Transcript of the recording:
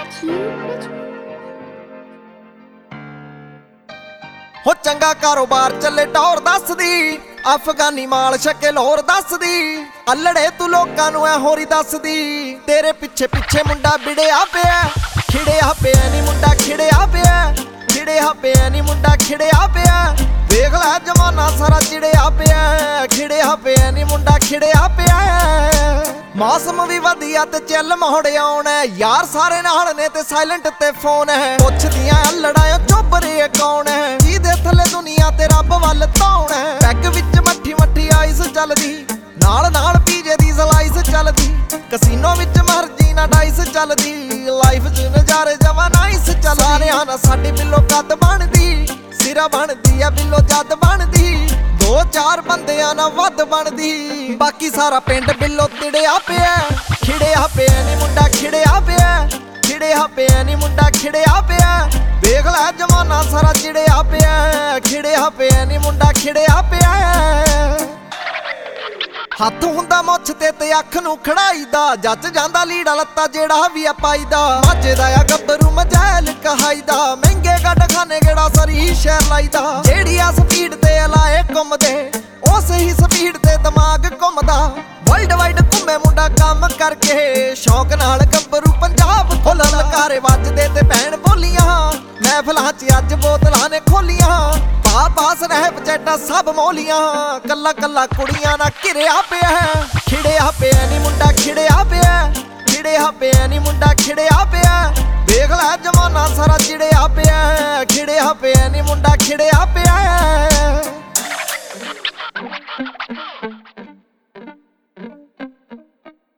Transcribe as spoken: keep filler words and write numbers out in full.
हो चंगा कारोबार चले टौर दसदी अफगानी माल छके लाहौर दसदी अल्लड़े तू लोकां नूं ऐ होरी दसदी तेरे पिछे पिछे मुंडा बिड़िया पिया खिड़िया पिया नी मुंडा खिड़िया पिया खिड़िया पिया नी मुंडा खिड़िया पिया देख लै जमाना सारा चिड़िया पिया खिड़िया पिया नी मुंडा खिड़िया पिया मौसम भी वधिया ते चिल मोड़े आउणा यार सारे नाल ने ते साइलेंट ते फोन है पुछदियां अल्लड़ा चोबरे कौन है जिहदे थले दुनिया ते रब वल धौण है पैग विच मट्ठी मट्ठी आइस चलदी नाल नाल पीजे दी स्लाइस चलदी कसीनो विच मर्जी ना डाइस चलदी लाइफ च नजारे जवा नाइस चल सारियां ना साडी बिल्लो कद बनदी सिरा बनदी आ बिल्लो जद बनदी दो चार बंदियां ना वध बनदी बाकी सारा पिंड बिल्लो तिड़िया पिया खिड़िया पिया नी मुंडा खिड़िया पिया खिड़िया पिया नी मुंडा खिड़िया पिया देख लै जमाना सारा चिड़िया पिया खिड़िया पिया नी मुंडा खिड़िया पिया हथ हुंदा मुछ ते ते अख नूं खड़ाईदा जच जांदा लीड़ा लत्ता जेड़ा भी आ पाईदा माझे दा आ गब्बरू मजैल कहाईदा महंगे गड्ड खाने गेड़ा सरी शहर लाईदा जेड़ी आ स्पीड ते लाए घुमदे उस ही स्पीड ते दिमाग घुमदा वर्ल्ड वाइड घुमे मुंडा काम करके शौक नाल गब्बरू पंजाब फुल ललकारे वजदे ते भैन बोलियां महफिलां च अज बोतलां ने खोलियां पा पास रहब चैटा सब मोलियां कल्ला कल्ला कुड़ियां ना घिरिया पिया खिड़िया पिया नी मुंडा खिड़िया पिया खिड़िया पिया नी मुंडा खिड़िया पिया देख लै जमाना सारा चिड़िया पिया खिड़िया पिया नी मुंडा खिड़िया पिया।